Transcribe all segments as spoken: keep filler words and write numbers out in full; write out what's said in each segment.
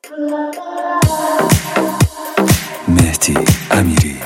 مهدی امیری.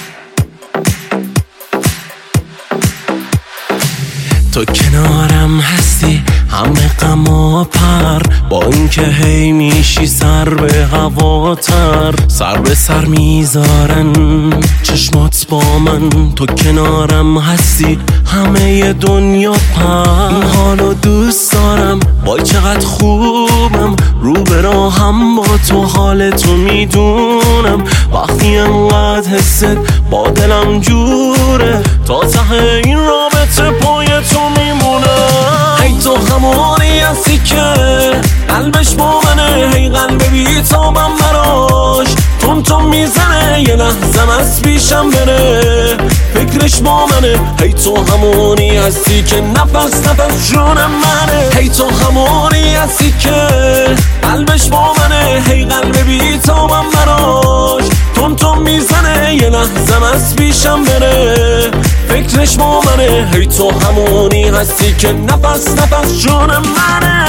تو کنارم هستی همه غم و پر، با اینکه هی میشی سر به هواتر، سر به سر میذارن چشمات با من. تو کنارم هستی همه دنیا پر، این حالو دوست دارم، وای چقدر خوبم، رو به راهم با تو حالتو میدونم. وقتی انقدر حست با دلم جوره، تا ته این رابطه پای تو میمونه. هی تو همونی هستی که قلبش با منه، هی قلب بیتابم براش تون تون میزنه، یه لحظم از پیشم بره فکرش با منه. هی تو همونی هستی که نفس نفس جون منه، هی تو همونی هستی که قلبش با منه، هی قلب بیتابم براش تون تون میزنه، یه لحظم از پیشم بره فکرش با منه. هی تو همونی هستی که نفس نفس جون منه.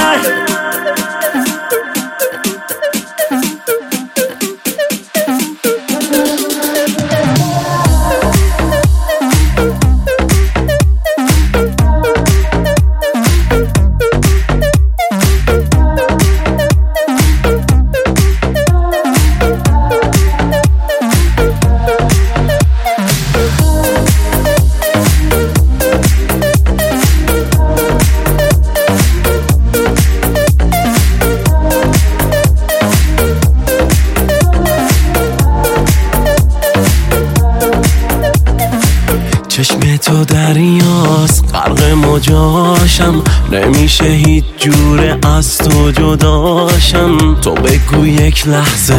چشم تو دریاست غرق موجاشم، نمیشه هیچ جوره از تو جداشم. تو بگو یک لحظه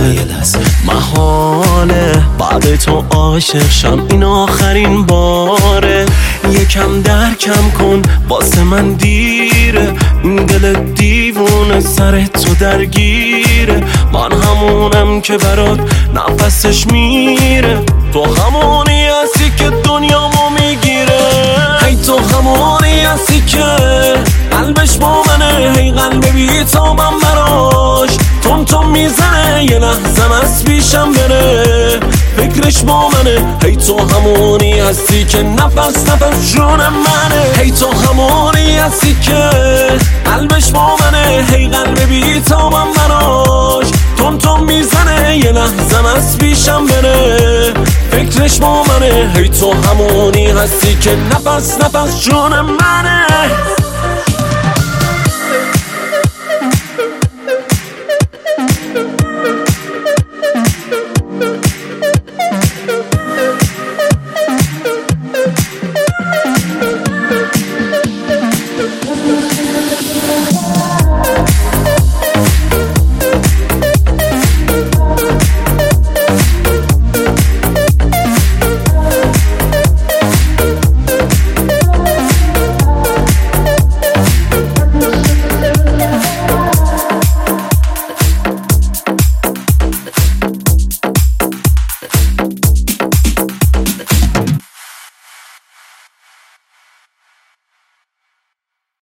محاله بعد تو عاشق شم، این آخرین باره. یکم درکم کن واسه من دیره، این دل دیوونه سر تو درگیره. من همونم که برات نفسش میره، تو همونی هستی که دنیامو میگیره. هی تو همونی هستی که قلبش با منه، هی قلب بیتابم براش تون تون میزنه، یه لحظم از پیشم بره فکرش با منه. هی تو همونی هستی که نفس نفس جون منه، هی تو همونی هستی که قلبش با منه، هی قلب بیتابم براش تون تون میزنه، یه لحظم از پیشم بره فکرش با منه. هی تو همونی هستی که نفس نفس جون منه.